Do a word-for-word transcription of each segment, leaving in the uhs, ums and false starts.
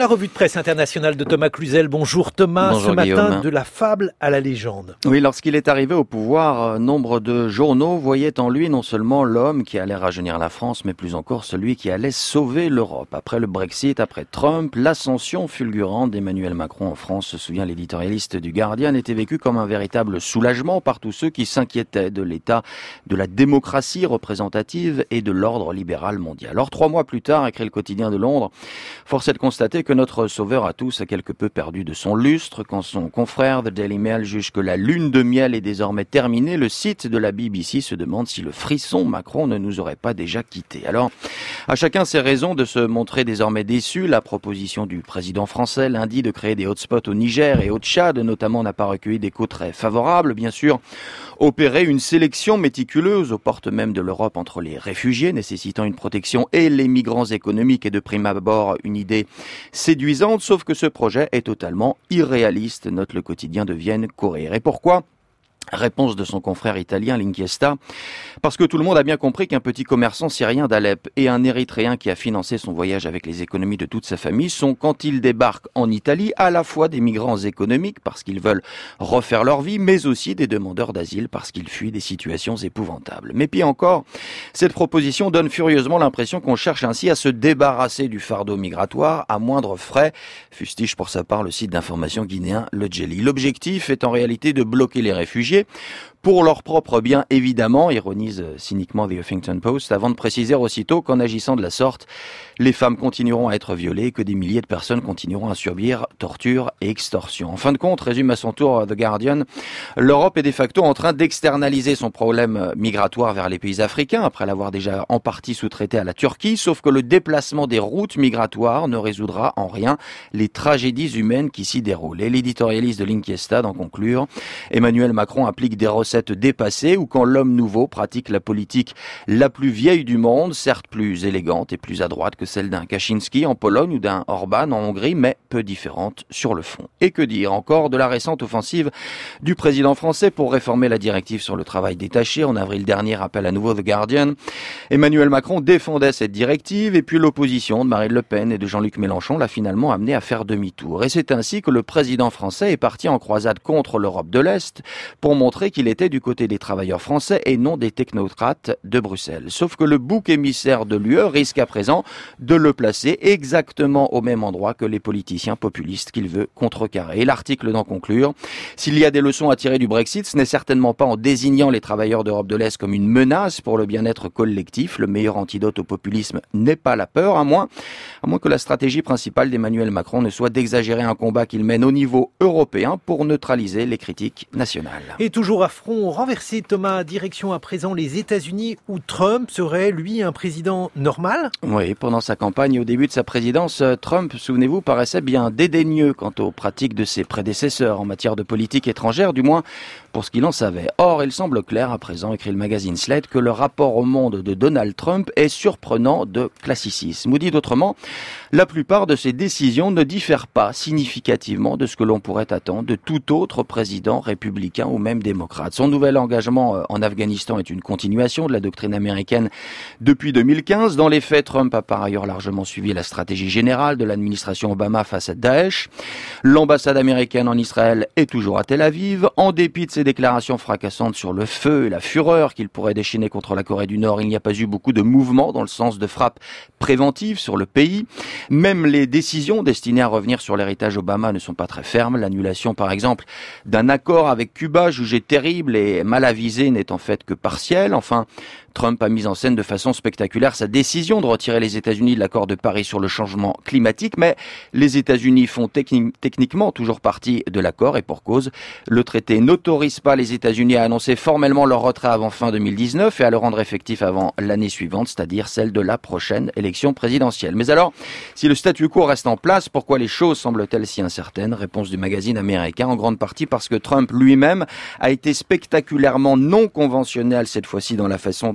La revue de presse internationale de Thomas Cluzel. Bonjour Thomas, Bonjour, ce matin Guillaume. De la fable à la légende. Oui, lorsqu'il est arrivé au pouvoir, nombre de journaux voyaient en lui non seulement l'homme qui allait rajeunir la France, mais plus encore celui qui allait sauver l'Europe. Après le Brexit, après Trump, l'ascension fulgurante d'Emmanuel Macron en France, se souvient l'éditorialiste du Guardian, était vécue comme un véritable soulagement par tous ceux qui s'inquiétaient de l'état de la démocratie représentative et de l'ordre libéral mondial. Alors, trois mois plus tard, écrit le quotidien de Londres, force est de constater que notre sauveur à tous a quelque peu perdu de son lustre. Quand son confrère The Daily Mail juge que la lune de miel est désormais terminée, le site de la B B C se demande si le frisson Macron ne nous aurait pas déjà quittés. Alors, à chacun ses raisons de se montrer désormais déçu. La proposition du président français lundi de créer des hotspots au Niger et au Tchad, notamment, n'a pas recueilli d'échos très favorables. Bien sûr, opérer une sélection méticuleuse aux portes même de l'Europe entre les réfugiés nécessitant une protection et les migrants économiques est de prime abord une idée séduisante, sauf que ce projet est totalement irréaliste, note le quotidien de Vienne Courrier. Et pourquoi ? Réponse de son confrère italien L'Inchiesta, parce que tout le monde a bien compris qu'un petit commerçant syrien d'Alep et un Érythréen qui a financé son voyage avec les économies de toute sa famille sont, quand ils débarquent en Italie, à la fois des migrants économiques parce qu'ils veulent refaire leur vie, mais aussi des demandeurs d'asile parce qu'ils fuient des situations épouvantables. Mais pire encore, cette proposition donne furieusement l'impression qu'on cherche ainsi à se débarrasser du fardeau migratoire à moindre frais, fustige pour sa part le site d'information guinéen Le Djeli. L'objectif est en réalité de bloquer les réfugiés pour leur propre bien, évidemment, ironise cyniquement The Huffington Post, avant de préciser aussitôt qu'en agissant de la sorte, les femmes continueront à être violées et que des milliers de personnes continueront à subir torture et extorsion. En fin de compte, résume à son tour The Guardian, l'Europe est de facto en train d'externaliser son problème migratoire vers les pays africains, après l'avoir déjà en partie sous-traité à la Turquie, sauf que le déplacement des routes migratoires ne résoudra en rien les tragédies humaines qui s'y déroulent. Et l'éditorialiste de L'Inchiesta, d'en conclure, Emmanuel Macron applique des recettes dépassées ou quand l'homme nouveau pratique la politique la plus vieille du monde, certes plus élégante et plus à droite que celle d'un Kaczynski en Pologne ou d'un Orban en Hongrie, mais peu différente sur le fond. Et que dire encore de la récente offensive du président français pour réformer la directive sur le travail détaché. En avril dernier, rappelle à nouveau The Guardian, Emmanuel Macron défendait cette directive et puis l'opposition de Marine Le Pen et de Jean-Luc Mélenchon l'a finalement amené à faire demi-tour. Et c'est ainsi que le président français est parti en croisade contre l'Europe de l'Est pour montrer qu'il était du côté des travailleurs français et non des technocrates de Bruxelles. Sauf que le bouc émissaire de l'U E risque à présent de le placer exactement au même endroit que les politiciens populistes qu'il veut contrecarrer. Et l'article d'en conclure, s'il y a des leçons à tirer du Brexit, ce n'est certainement pas en désignant les travailleurs d'Europe de l'Est comme une menace pour le bien-être collectif. Le meilleur antidote au populisme n'est pas la peur, à moins, à moins que la stratégie principale d'Emmanuel Macron ne soit d'exagérer un combat qu'il mène au niveau européen pour neutraliser les critiques nationales. Et toujours à front renversé, Thomas, direction à présent les États-Unis où Trump serait, lui, un président normal ? Oui, pendant sa campagne et au début de sa présidence, Trump, souvenez-vous, paraissait bien dédaigneux quant aux pratiques de ses prédécesseurs en matière de politique étrangère, du moins pour ce qu'il en savait. Or, il semble clair à présent, écrit le magazine Slate, que le rapport au monde de Donald Trump est surprenant de classicisme. Ou dit autrement, la plupart de ses décisions ne diffèrent pas significativement de ce que l'on pourrait attendre de tout autre président républicain ou même démocrate. Son nouvel engagement en Afghanistan est une continuation de la doctrine américaine depuis deux mille quinze. Dans les faits, Trump a par ailleurs largement suivi la stratégie générale de l'administration Obama face à Daesh. L'ambassade américaine en Israël est toujours à Tel Aviv. En dépit de ses déclarations fracassantes sur le feu et la fureur qu'il pourrait déchaîner contre la Corée du Nord, il n'y a pas eu beaucoup de mouvements dans le sens de frappes préventives sur le pays. Même les décisions destinées à revenir sur l'héritage Obama ne sont pas très fermes. L'annulation, par exemple, d'un accord avec Cuba jugé terrible et mal avisé n'est en fait que partielle. Enfin, Trump a mis en scène de façon spectaculaire sa décision de retirer les États-Unis de l'accord de Paris sur le changement climatique, mais les États-Unis font techni- techniquement toujours partie de l'accord et pour cause, le traité n'autorise pas les États-Unis à annoncer formellement leur retrait avant fin deux mille dix-neuf et à le rendre effectif avant l'année suivante, c'est-à-dire celle de la prochaine élection présidentielle. Mais alors, si le statu quo reste en place, pourquoi les choses semblent-elles si incertaines ? Réponse du magazine américain, en grande partie parce que Trump lui-même a été spectaculairement non conventionnel cette fois-ci dans la façon dont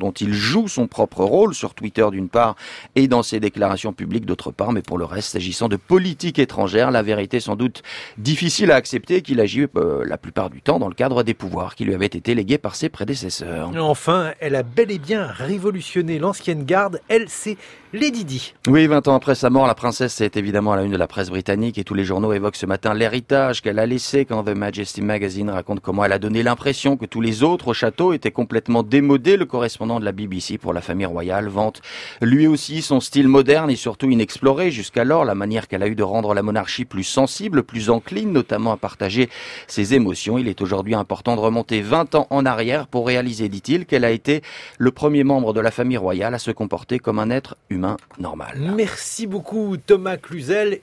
dont il joue son propre rôle sur Twitter d'une part et dans ses déclarations publiques d'autre part. Mais pour le reste, s'agissant de politique étrangère, la vérité sans doute difficile à accepter qu'il agit euh, la plupart du temps dans le cadre des pouvoirs qui lui avaient été légués par ses prédécesseurs. Enfin, elle a bel et bien révolutionné l'ancienne garde. Elle, c'est Lady Di. Oui, vingt ans après sa mort, la princesse est évidemment à la une de la presse britannique et tous les journaux évoquent ce matin l'héritage qu'elle a laissé quand The Majesty Magazine raconte comment elle a donné l'impression que tous les autres au château étaient complètement démodés. Le correspondant de la B B C pour la famille royale vante lui aussi son style moderne et surtout inexploré jusqu'alors, la manière qu'elle a eu de rendre la monarchie plus sensible, plus encline notamment à partager ses émotions. Il est aujourd'hui important de remonter vingt ans en arrière pour réaliser, dit-il, qu'elle a été le premier membre de la famille royale à se comporter comme un être humain normal. Merci beaucoup Thomas Cluzel.